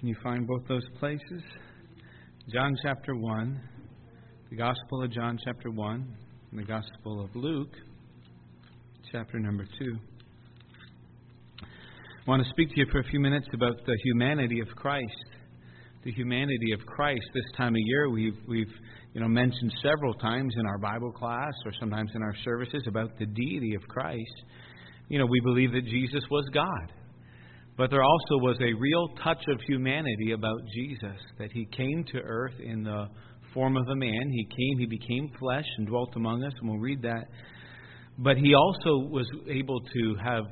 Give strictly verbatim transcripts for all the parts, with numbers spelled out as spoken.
Can you find both those places? John chapter one, the Gospel of John chapter one, and the Gospel of Luke chapter number two. I want to speak to you for a few minutes about the humanity of Christ. The humanity of Christ. This time of year, we've we've you know mentioned several times in our Bible class or sometimes in our services about the deity of Christ. You know, we believe that Jesus was God. But there also was a real touch of humanity about Jesus, that he came to earth in the form of a man. He came, he became flesh and dwelt among us, and we'll read that. But he also was able to have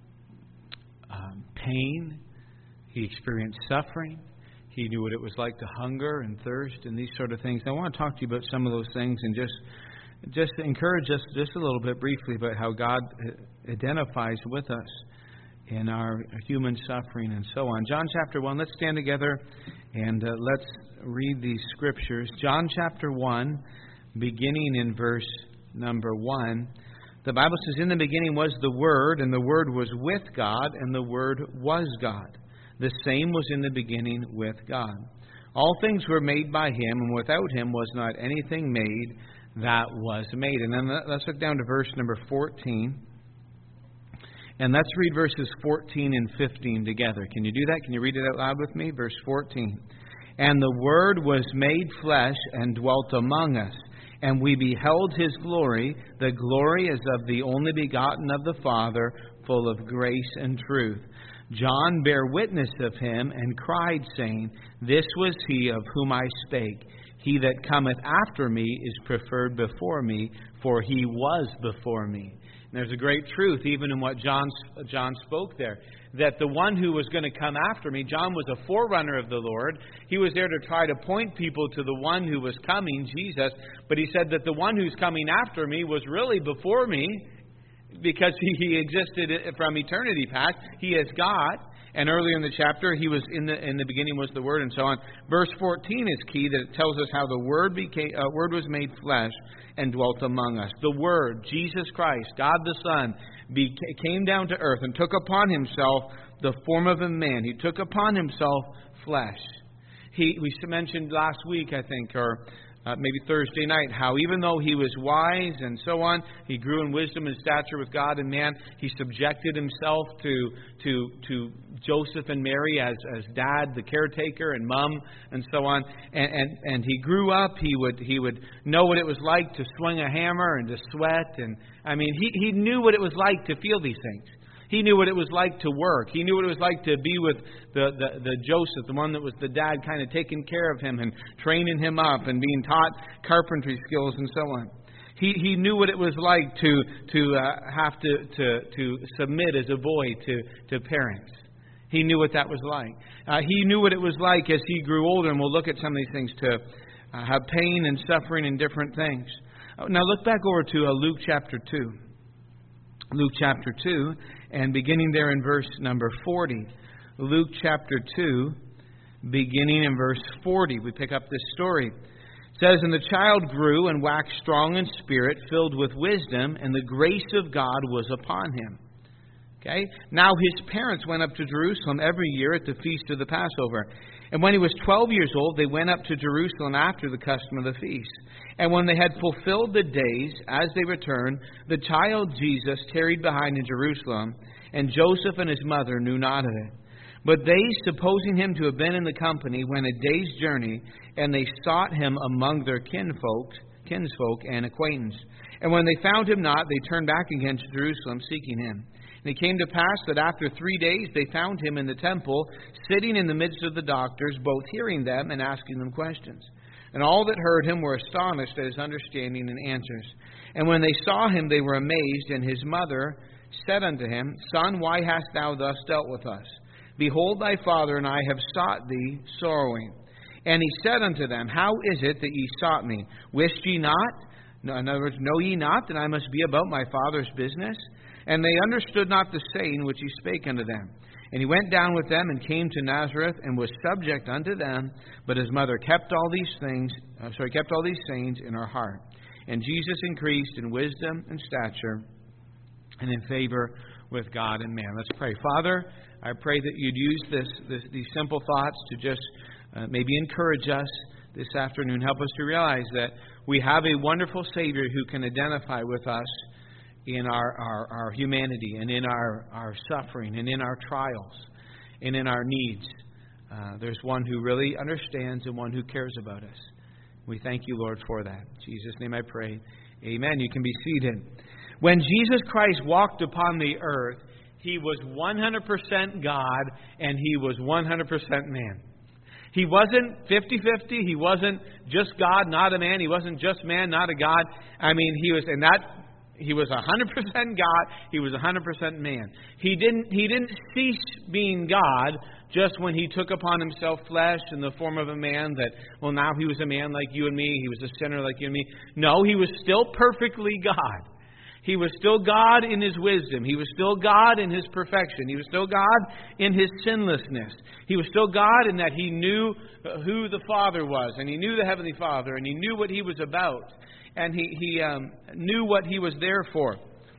um, pain. He experienced suffering. He knew what it was like to hunger and thirst and these sort of things. I want to talk to you about some of those things and just just encourage us just a little bit briefly about how God identifies with us in our human suffering and so on. John chapter one, let's stand together and uh, let's read these scriptures. John chapter one, beginning in verse number one. The Bible says, "In the beginning was the Word, and the Word was with God, and the Word was God. The same was in the beginning with God. All things were made by Him, and without Him was not anything made that was made." And then let's look down to verse number fourteen. And let's read verses fourteen and fifteen together. Can you do that? Can you read it out loud with me? Verse fourteen. "And the Word was made flesh and dwelt among us, and we beheld His glory. The glory is of the only begotten of the Father, full of grace and truth. John bare witness of Him, and cried, saying, This was He of whom I spake. He that cometh after me is preferred before me, for He was before me." And there's a great truth even in what John, John spoke there, that the one who was going to come after me, John was a forerunner of the Lord. He was there to try to point people to the one who was coming, Jesus. But he said that the one who's coming after me was really before me, because he, he existed from eternity past. He is God. And earlier in the chapter, he was in the in the beginning was the Word, and so on. Verse fourteen is key, that it tells us how the Word became uh, Word was made flesh and dwelt among us. The Word, Jesus Christ, God the Son, became, came down to earth and took upon Himself the form of a man. He took upon Himself flesh. He we mentioned last week, I think, or Uh, maybe Thursday night, how even though he was wise and so on, he grew in wisdom and stature with God and man. He subjected himself to to to Joseph and Mary as as dad, the caretaker, and mom, and so on. And and, and he grew up. He would he would know what it was like to swing a hammer and to sweat. And I mean, he he knew what it was like to feel these things. He knew what it was like to work. He knew what it was like to be with the, the, the Joseph, the one that was the dad, kind of taking care of him and training him up and being taught carpentry skills and so on. He he knew what it was like to to uh, have to, to to submit as a boy to, to parents. He knew what that was like. Uh, he knew what it was like as he grew older, and we'll look at some of these things, to uh, have pain and suffering and different things. Uh, now look back over to uh, Luke chapter two. Luke chapter two, and beginning there in verse number forty. Luke chapter two, beginning in verse forty. We pick up this story. It says, "And the child grew and waxed strong in spirit, filled with wisdom, and the grace of God was upon him." Okay? "Now his parents went up to Jerusalem every year at the feast of the Passover. And when he was twelve years old, they went up to Jerusalem after the custom of the feast. And when they had fulfilled the days, as they returned, the child Jesus tarried behind in Jerusalem, and Joseph and his mother knew not of it. But they, supposing him to have been in the company, went a day's journey, and they sought him among their kinfolk, kinsfolk and acquaintance. And when they found him not, they turned back again to Jerusalem, seeking him. And it came to pass that after three days they found him in the temple, sitting in the midst of the doctors, both hearing them and asking them questions. And all that heard him were astonished at his understanding and answers. And when they saw him, they were amazed. And his mother said unto him, Son, why hast thou thus dealt with us? Behold, thy father and I have sought thee sorrowing. And he said unto them, How is it that ye sought me? Wist ye not? No, in other words, know ye not that I must be about my Father's business? And they understood not the saying which he spake unto them. And he went down with them and came to Nazareth and was subject unto them. But his mother kept all these things, uh, sorry, kept all these sayings in her heart. And Jesus increased in wisdom and stature and in favor with God and man. Let's pray. Father, I pray that you'd use this, this these simple thoughts to just uh, maybe encourage us this afternoon. Help us to realize that we have a wonderful Savior who can identify with us in our, our, our humanity and in our, our suffering and in our trials and in our needs. Uh, there's one who really understands and one who cares about us. We thank you, Lord, for that. In Jesus' name I pray. Amen. You can be seated. When Jesus Christ walked upon the earth, He was one hundred percent God and He was one hundred percent man. He wasn't fifty-fifty. He wasn't just God, not a man. He wasn't just man, not a God. I mean, He was, and that, He was one hundred percent God. He was one hundred percent man. He didn't, he didn't cease being God just when He took upon Himself flesh in the form of a man that, well, now He was a man like you and me. He was a sinner like you and me. No, He was still perfectly God. He was still God in His wisdom. He was still God in His perfection. He was still God in His sinlessness. He was still God in that He knew who the Father was, and He knew the Heavenly Father, and He knew what He was about, and He, he um, knew what He was there for.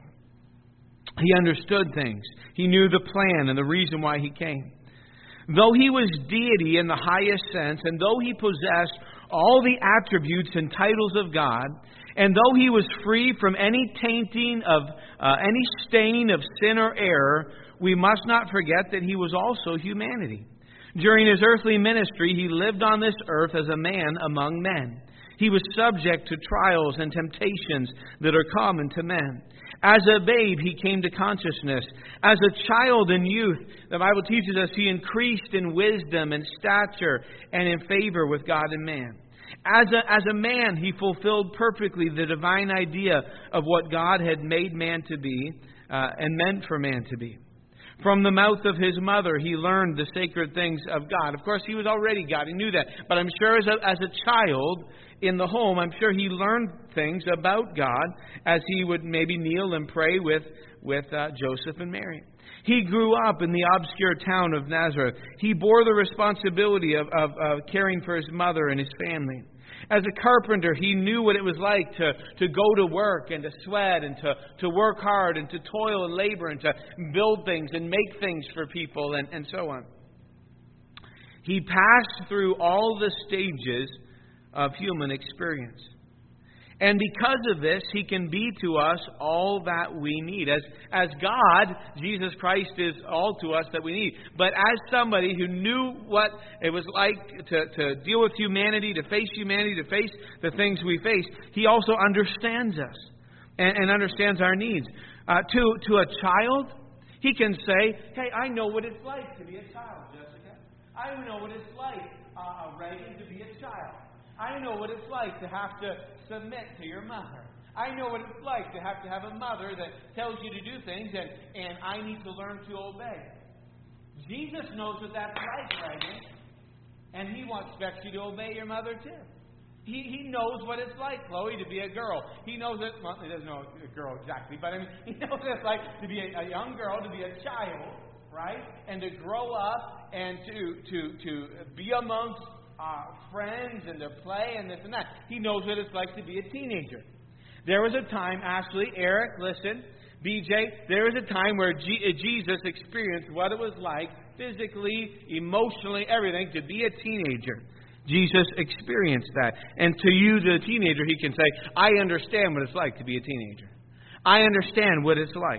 He understood things. He knew the plan and the reason why He came. Though He was deity in the highest sense, and though He possessed all the attributes and titles of God, and though He was free from any tainting of uh, any stain of sin or error, we must not forget that He was also humanity. During His earthly ministry, He lived on this earth as a man among men. He was subject to trials and temptations that are common to men. As a babe, He came to consciousness. As a child and youth, the Bible teaches us He increased in wisdom and stature and in favor with God and man. As a, as a man, He fulfilled perfectly the divine idea of what God had made man to be uh, and meant for man to be. From the mouth of His mother, He learned the sacred things of God. Of course, He was already God. He knew that. But I'm sure as a, as a child in the home, I'm sure He learned things about God as He would maybe kneel and pray with, with uh, Joseph and Mary. He grew up in the obscure town of Nazareth. He bore the responsibility of, of, of caring for His mother and His family. As a carpenter, He knew what it was like to, to go to work and to sweat and to, to work hard and to toil and labor and to build things and make things for people and, and so on. He passed through all the stages of human experience. And because of this, He can be to us all that we need. As, as God, Jesus Christ is all to us that we need. But as somebody who knew what it was like to, to deal with humanity, to face humanity, to face the things we face, He also understands us and, and understands our needs. Uh, to, to a child, He can say, hey, I know what it's like to be a child, Jessica. I know what it's like, uh, Reagan, to be a child. I know what it's like to have to submit to your mother. I know what it's like to have to have a mother that tells you to do things, and, and I need to learn to obey. Jesus knows what that's like, Reagan, and He expects you to obey your mother too. He, he knows what it's like, Chloe, to be a girl. He knows it, well, he doesn't know a girl exactly, but I mean, He knows what it's like to be a, a young girl, to be a child, right? And to grow up and to, to, to be amongst Uh, friends and to play and this and that. He knows what it's like to be a teenager. There was a time, Ashley, Eric, listen, B J, there was a time where G- Jesus experienced what it was like physically, emotionally, everything to be a teenager. Jesus experienced that. And to you, the teenager, He can say, I understand what it's like to be a teenager. I understand what it's like.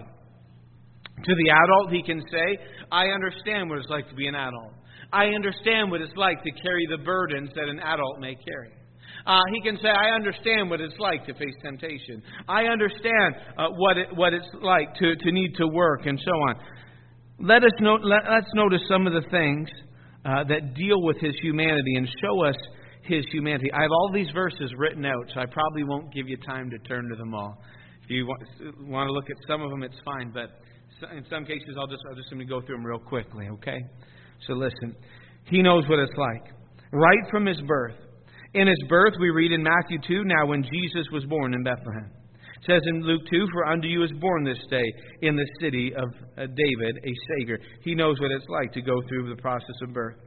To the adult, He can say, I understand what it's like to be an adult. I understand what it's like to carry the burdens that an adult may carry. Uh, he can say, I understand what it's like to face temptation. I understand uh, what it, what it's like to, to need to work and so on. Let us note, let, let's notice some of the things uh, that deal with His humanity and show us His humanity. I have all these verses written out, so I probably won't give you time to turn to them all. If you want, want to look at some of them, it's fine. But in some cases, I'll just I'll just simply go through them real quickly, okay? So listen, He knows what it's like. Right from His birth. In His birth, we read in Matthew two, now when Jesus was born in Bethlehem. It says in Luke two, for unto you is born this day in the city of David a Savior. He knows what it's like to go through the process of birth.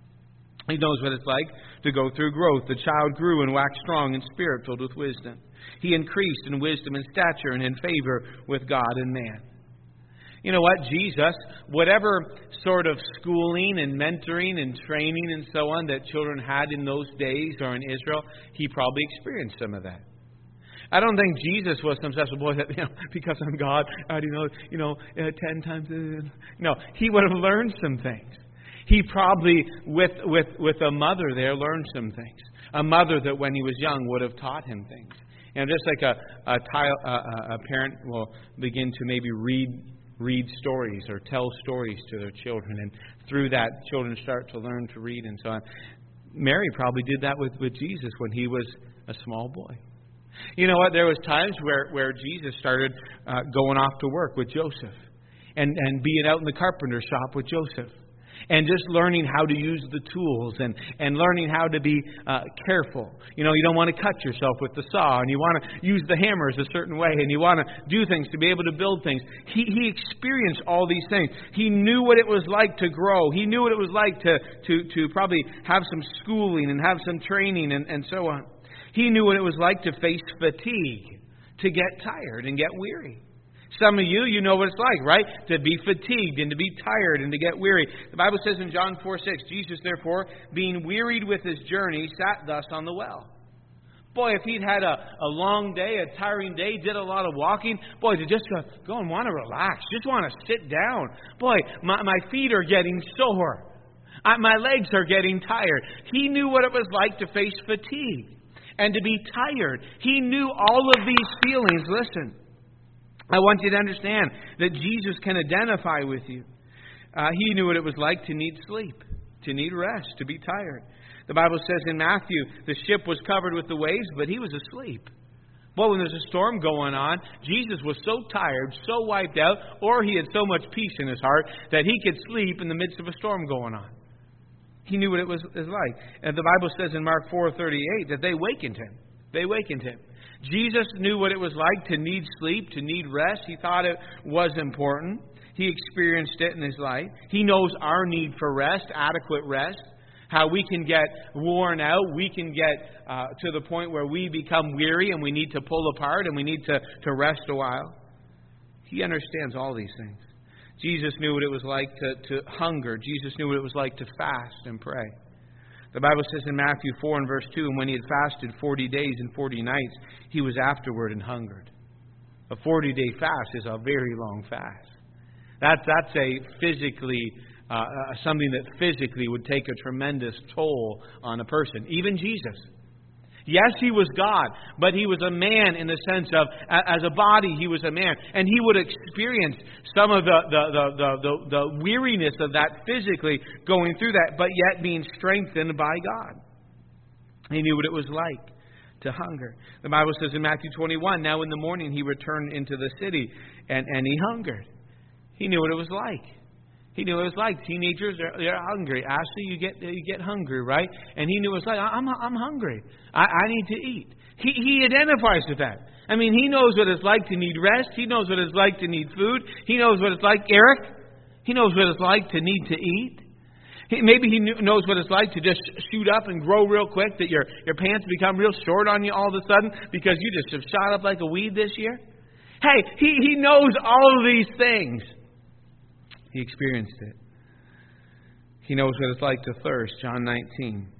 He knows what it's like to go through growth. The child grew and waxed strong in spirit, filled with wisdom. He increased in wisdom and stature and in favor with God and man. You know what? Jesus, whatever sort of schooling and mentoring and training and so on that children had in those days or in Israel, He probably experienced some of that. I don't think Jesus was some special boy that, you know, because I'm God, I do know, you know, uh, ten times. Uh, no, He would have learned some things. He probably, with, with, with a mother there, learned some things. A mother that when he was young would have taught him things. You know, just like a, a, tile, a, a parent will begin to maybe read read stories or tell stories to their children, and through that children start to learn to read and so on. Mary probably did that with, with Jesus when he was a small boy. You know what? There was times where, where Jesus started uh, going off to work with Joseph and, and being out in the carpenter shop with Joseph. And just learning how to use the tools and, and learning how to be uh, careful. You know, you don't want to cut yourself with the saw, and you want to use the hammers a certain way, and you want to do things to be able to build things. He, he experienced all these things. He knew what it was like to grow. He knew what it was like to, to, to probably have some schooling and have some training and, and so on. He knew what it was like to face fatigue, to get tired and get weary. Some of you, you know what it's like, right? To be fatigued and to be tired and to get weary. The Bible says in John four six, Jesus, therefore, being wearied with his journey, sat thus on the well. Boy, if he'd had a, a long day, a tiring day, did a lot of walking, boy, to just uh, go and want to relax, just want to sit down. Boy, my, my feet are getting sore. I, my legs are getting tired. He knew what it was like to face fatigue and to be tired. He knew all of these feelings. Listen. I want you to understand that Jesus can identify with you. Uh, he knew what it was like to need sleep, to need rest, to be tired. The Bible says in Matthew, the ship was covered with the waves, but he was asleep. Well, when there's a storm going on, Jesus was so tired, so wiped out, or he had so much peace in his heart that he could sleep in the midst of a storm going on. He knew what it was, was like. And the Bible says in Mark four thirty-eight that they wakened him. They wakened him. Jesus knew what it was like to need sleep, to need rest. He thought it was important. He experienced it in his life. He knows our need for rest, adequate rest, how we can get worn out. We can get uh, to the point where we become weary and we need to pull apart and we need to, to rest a while. He understands all these things. Jesus knew what it was like to, to hunger. Jesus knew what it was like to fast and pray. The Bible says in Matthew four and verse two, and when he had fasted forty days and forty nights, he was afterward and hungered. A forty-day fast is a very long fast. That's, that's a physically, uh, something that physically would take a tremendous toll on a person. Even Jesus. Yes, he was God, but he was a man in the sense of, as a body, he was a man. And he would experience some of the, the, the, the, the, the weariness of that physically going through that, but yet being strengthened by God. He knew what it was like to hunger. The Bible says in Matthew twenty-one, now in the morning he returned into the city and, and he hungered. He knew what it was like. He knew what it was like. Teenagers, they're, they're hungry. Ashley, you get you get hungry, right? And he knew what it was like. I'm I'm hungry. I, I need to eat. He he identifies with that. I mean, he knows what it's like to need rest. He knows what it's like to need food. He knows what it's like, Eric. He knows what it's like to need to eat. He, maybe he knew, knows what it's like to just shoot up and grow real quick, that your, your pants become real short on you all of a sudden because you just have shot up like a weed this year. Hey, he, he knows all of these things. He experienced it. He knows what it's like to thirst, John nineteen.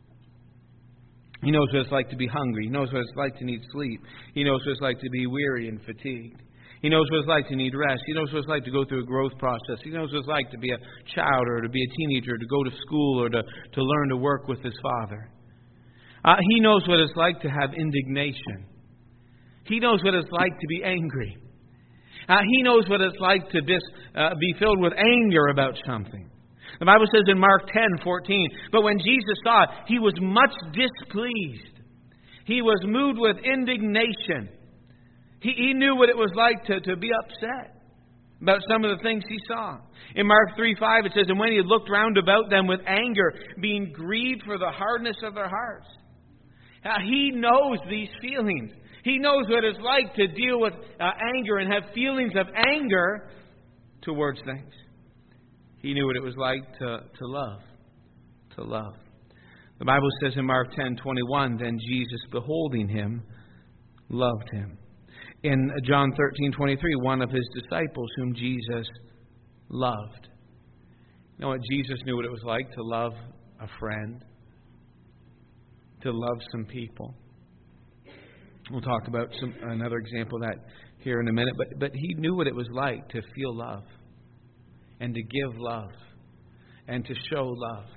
He knows what it's like to be hungry. He knows what it's like to need sleep. He knows what it's like to be weary and fatigued. He knows what it's like to need rest. He knows what it's like to go through a growth process. He knows what it's like to be a child or to be a teenager, to go to school or to, to learn to work with his father. Uh, he knows what it's like to have indignation. He knows what it's like to be angry. Uh, he knows what it's like to dis, uh, be filled with anger about something. The Bible says in Mark ten fourteen, but when Jesus saw it, he was much displeased. He was moved with indignation. He, he knew what it was like to, to be upset about some of the things he saw. In Mark three five it says, and when he had looked round about them with anger, being grieved for the hardness of their hearts. Uh, he knows these feelings. He knows what it's like to deal with uh, anger and have feelings of anger towards things. He knew what it was like to, to love. To love. The Bible says in Mark ten twenty-one, then Jesus, beholding him, loved him. In John thirteen twenty-three, one of his disciples whom Jesus loved. You know what? Jesus knew what it was like to love a friend, to love some people. We'll talk about some, another example of that here in a minute. But, but he knew what it was like to feel love and to give love and to show love.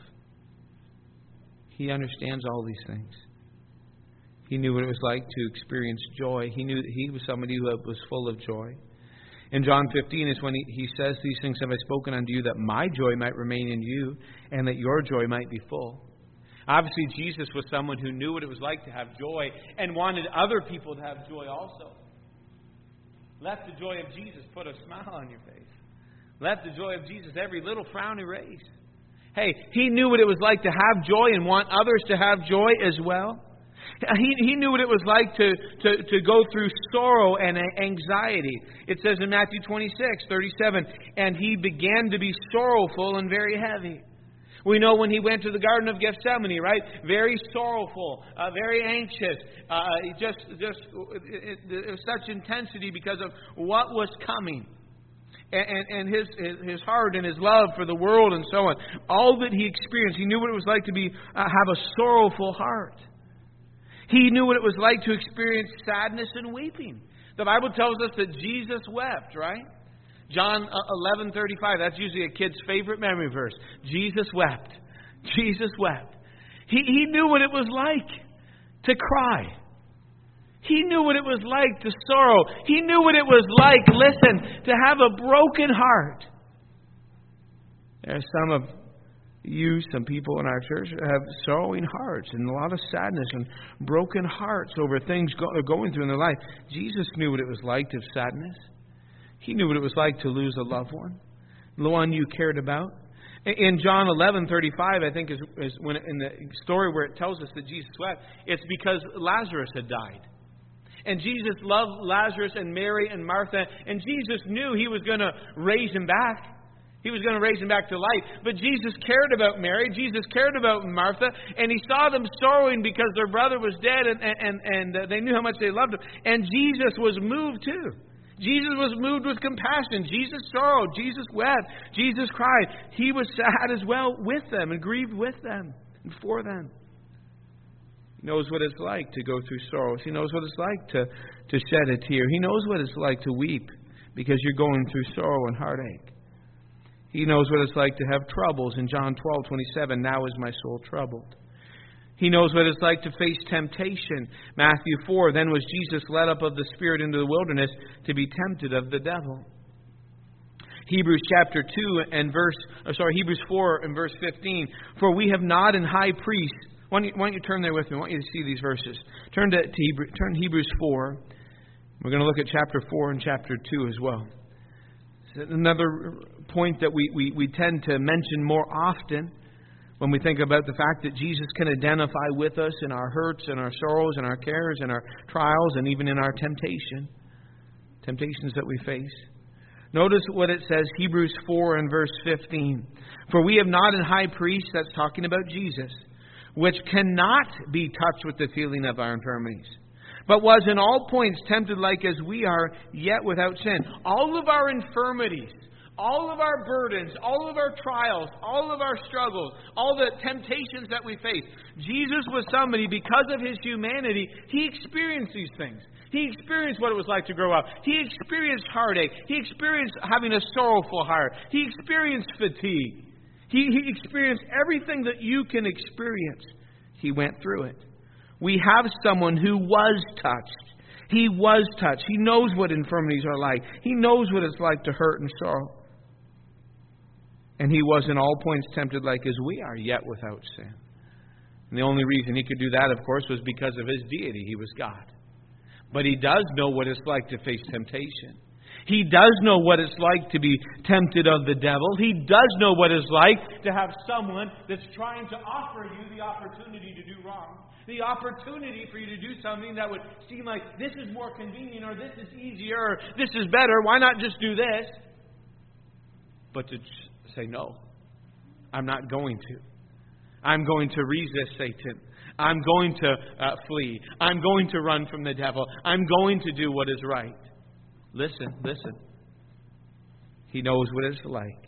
He understands all these things. He knew what it was like to experience joy. He knew that he was somebody who was full of joy. In John fifteen is when he, he says, these things have I spoken unto you, that my joy might remain in you, and that your joy might be full. Obviously, Jesus was someone who knew what it was like to have joy and wanted other people to have joy also. Let the joy of Jesus put a smile on your face. Let the joy of Jesus every little frown erase. Hey, he knew what it was like to have joy and want others to have joy as well. He, he knew what it was like to, to, to go through sorrow and anxiety. It says in Matthew twenty-six thirty-seven, and he began to be sorrowful and very heavy. We know when he went to the Garden of Gethsemane, right? Very sorrowful, uh, very anxious, uh, just just it, it, it was such intensity because of what was coming. And, and, and his, his heart and his love for the world and so on. All that he experienced, he knew what it was like to be uh, have a sorrowful heart. He knew what it was like to experience sadness and weeping. The Bible tells us that Jesus wept, right? John eleven thirty-five, that's usually a kid's favorite memory verse. Jesus wept. Jesus wept. He, he knew what it was like to cry. He knew what it was like to sorrow. He knew what it was like, listen, to have a broken heart. There are some of you, some people in our church, have sorrowing hearts and a lot of sadness and broken hearts over things go, going through in their life. Jesus knew what it was like to have sadness. He knew what it was like to lose a loved one, the one you cared about. In John eleven thirty-five, I think, is, is when in the story where it tells us that Jesus wept, it's because Lazarus had died. And Jesus loved Lazarus and Mary and Martha, and Jesus knew he was going to raise him back. He was going to raise him back to life. But Jesus cared about Mary. Jesus cared about Martha. And he saw them sorrowing because their brother was dead, and, and, and they knew how much they loved him. And Jesus was moved too. Jesus was moved with compassion. Jesus sorrowed. Jesus wept. Jesus cried. He was sad as well with them and grieved with them and for them. He knows what it's like to go through sorrows. He knows what it's like to, to shed a tear. He knows what it's like to weep because you're going through sorrow and heartache. He knows what it's like to have troubles. In John twelve twenty-seven, now is my soul troubled. He knows what it's like to face temptation. Matthew four, then was Jesus led up of the Spirit into the wilderness to be tempted of the devil. Hebrews chapter two and verse, or sorry, Hebrews four and verse fifteen. For we have not an high priest. Why don't, you, why don't you turn there with me? I want you to see these verses. Turn to, to Hebrew, turn to Hebrews four. We're going to look at chapter four and chapter two as well. Another point that we, we, we tend to mention more often when we think about the fact that Jesus can identify with us in our hurts and our sorrows and our cares and our trials and even in our temptation, temptations that we face. Notice what it says, Hebrews four and verse fifteen. For we have not an high priest, that's talking about Jesus, which cannot be touched with the feeling of our infirmities, but was in all points tempted like as we are, yet without sin. All of our infirmities, all of our burdens, all of our trials, all of our struggles, all the temptations that we face, Jesus was somebody, because of his humanity, he experienced these things. He experienced what it was like to grow up. He experienced heartache. He experienced having a sorrowful heart. He experienced fatigue. He, he experienced everything that you can experience. He went through it. We have someone who was touched. He was touched. He knows what infirmities are like. He knows what it's like to hurt and sorrow. And he was in all points tempted like as we are, yet without sin. And the only reason he could do that, of course, was because of his deity. He was God. But he does know what it's like to face temptation. He does know what it's like to be tempted of the devil. He does know what it's like to have someone that's trying to offer you the opportunity to do wrong. The opportunity for you to do something that would seem like this is more convenient, or this is easier, or this is better. Why not just do this? But to say, no, I'm not going to. I'm going to resist Satan. I'm going to uh, flee. I'm going to run from the devil. I'm going to do what is right. Listen, listen. He knows what it's like.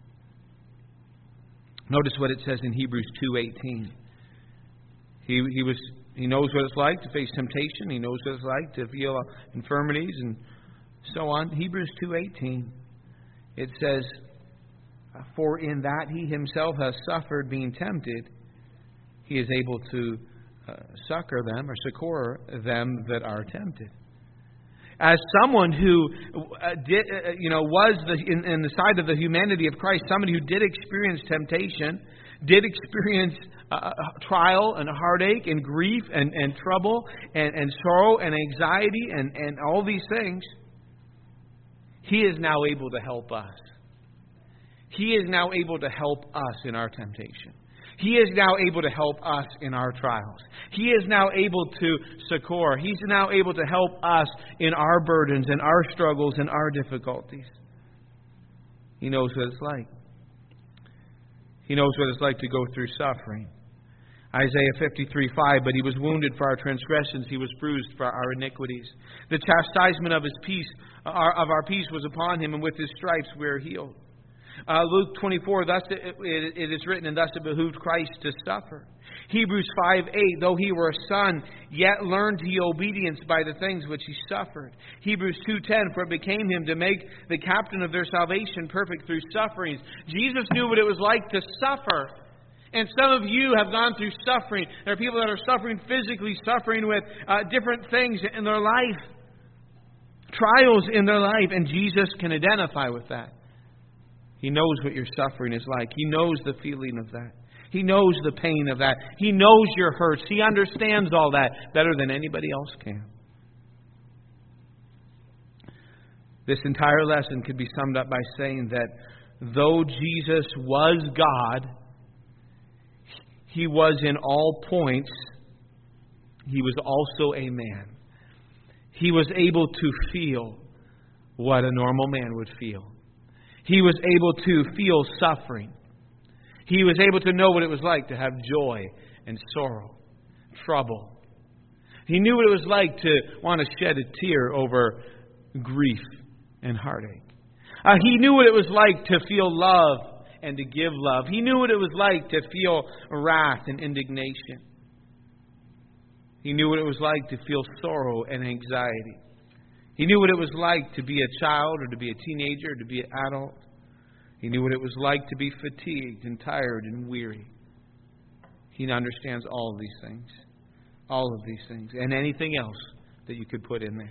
Notice what it says in Hebrews two eighteen. He he was he knows what it's like to face temptation. He knows what it's like to feel infirmities and so on. Hebrews two eighteen. It says, "For in that he himself has suffered being tempted, he is able to uh, succor them or succor them that are tempted." As someone who uh, did, uh, you know, was the, in, in the side of the humanity of Christ, somebody who did experience temptation, did experience uh, trial and heartache and grief and, and trouble and, and sorrow and anxiety and, and all these things, he is now able to help us. He is now able to help us in our temptation. He is now able to help us in our trials. He is now able to succor. He's now able to help us in our burdens and our struggles and our difficulties. He knows what it's like. He knows what it's like to go through suffering. Isaiah fifty-three five, "But he was wounded for our transgressions, he was bruised for our iniquities. The chastisement of his peace, our, of our peace was upon him, and with his stripes we are healed." Uh, Luke twenty-four, "Thus it, it, it is written, and thus it behooved Christ to suffer." Hebrews five eight, "Though he were a son, yet learned he obedience by the things which he suffered." Hebrews two ten, "For it became him to make the captain of their salvation perfect through sufferings." Jesus knew what it was like to suffer. And some of you have gone through suffering. There are people that are suffering physically, suffering with uh, different things in their life, trials in their life, and Jesus can identify with that. He knows what your suffering is like. He knows the feeling of that. He knows the pain of that. He knows your hurts. He understands all that better than anybody else can. This entire lesson could be summed up by saying that though Jesus was God, He was in all points, He was also a man. He was able to feel what a normal man would feel. He was able to feel suffering. He was able to know what it was like to have joy and sorrow, trouble. He knew what it was like to want to shed a tear over grief and heartache. Uh, he knew what it was like to feel love and to give love. He knew what it was like to feel wrath and indignation. He knew what it was like to feel sorrow and anxiety. He knew what it was like to be a child or to be a teenager or to be an adult. He knew what it was like to be fatigued and tired and weary. He understands all of these things. All of these things. And anything else that you could put in there.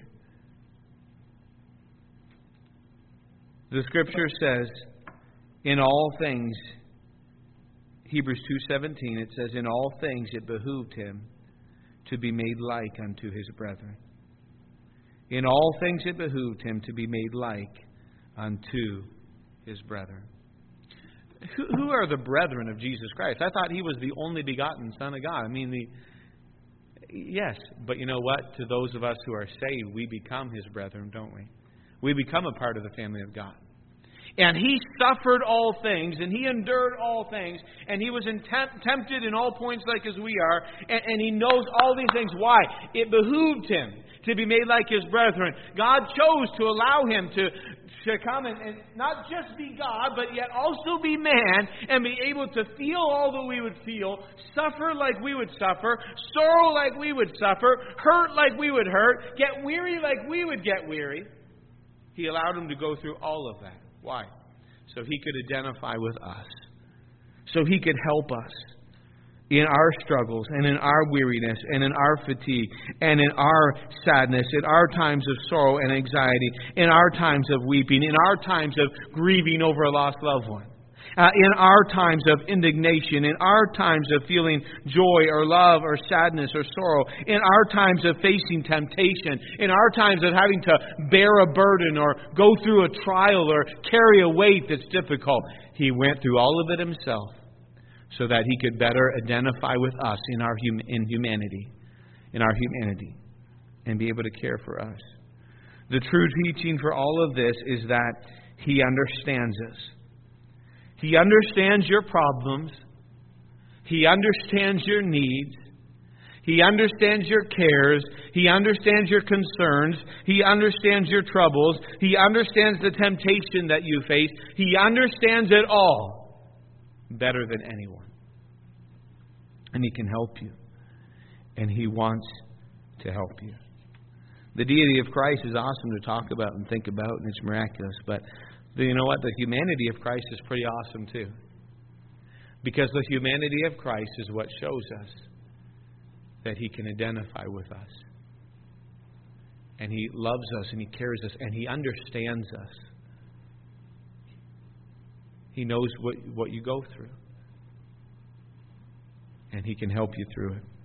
The Scripture says, in all things, Hebrews two seventeen, it says, in all things it behooved him to be made like unto his brethren. In all things it behooved him to be made like unto his brethren. Who, who are the brethren of Jesus Christ? I thought he was the only begotten Son of God. I mean, the yes, but you know what? To those of us who are saved, we become his brethren, don't we? We become a part of the family of God. And he suffered all things, and he endured all things, and he was intempt, tempted in all points like as we are, and, and he knows all these things. Why? It behooved him to be made like his brethren. God chose to allow him to, to come and, and not just be God, but yet also be man, and be able to feel all that we would feel, suffer like we would suffer, sorrow like we would suffer, hurt like we would hurt, get weary like we would get weary. He allowed him to go through all of that. Why? So he could identify with us. So he could help us in our struggles and in our weariness and in our fatigue and in our sadness, in our times of sorrow and anxiety, in our times of weeping, in our times of grieving over a lost loved one. Uh, in our times of indignation, in our times of feeling joy or love or sadness or sorrow, in our times of facing temptation, in our times of having to bear a burden or go through a trial or carry a weight that's difficult, he went through all of it himself so that he could better identify with us in our hum- in humanity, in our humanity, and be able to care for us. The true teaching for all of this is that he understands us. He understands your problems. He understands your needs. He understands your cares. He understands your concerns. He understands your troubles. He understands the temptation that you face. He understands it all better than anyone. And He can help you. And He wants to help you. The deity of Christ is awesome to talk about and think about, and it's miraculous. But you know what? The humanity of Christ is pretty awesome too. Because the humanity of Christ is what shows us that He can identify with us. And He loves us and He cares us and He understands us. He knows what, what you go through. And He can help you through it.